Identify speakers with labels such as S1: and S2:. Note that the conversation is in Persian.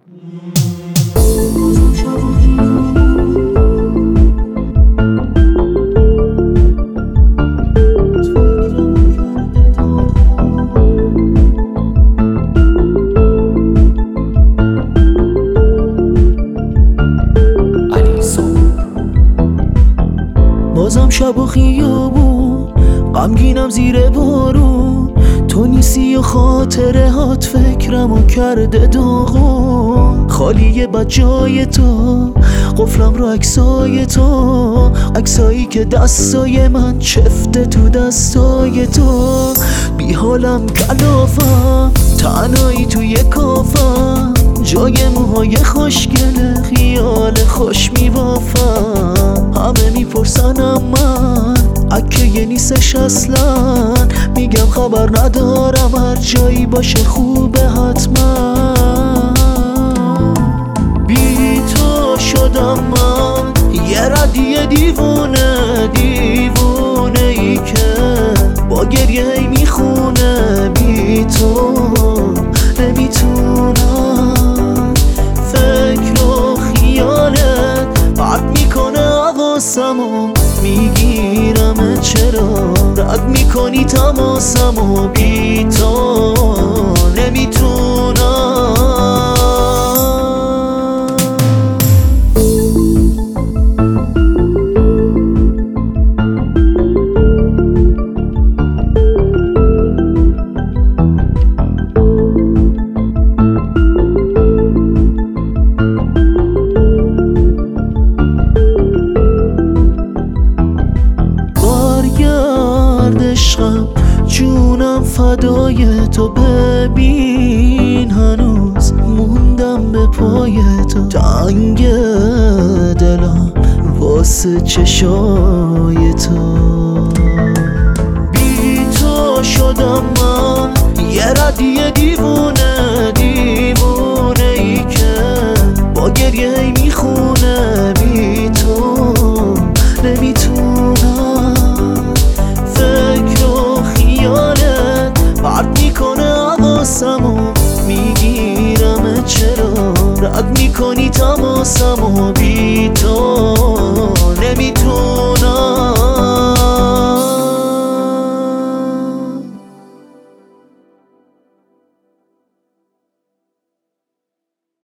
S1: بازم شب و خیابون غمگینم زیر بارون، تو نیستی و خاطرهات فکرمو کرده داغون. خالیه بد جای تو، قفلم رو عکسای تو، عکسایی که دستای من چفته تو دستای تو. بی حالم کلافم تنهایی توی کافم، جای موهای خوشگله خیال خوش میبافم. همه میپرسنم من اکه نیستش اصلا، میگم خبر ندارم هر جایی باشه خوبه حتما. بی تو شدم من یه ردیه دیوونه، دیوونه ای که با گریه هی میخونه. بی تو نمیتونم، فکر و خیالت پرد میکنه حواسمو، میگیرم چرا رد میکنی تماسمو. بی تو نمیتونم. عشقم جونم فدای تو، ببین هنوز موندم به پای تو. تنگ دلم واسه چشای تو.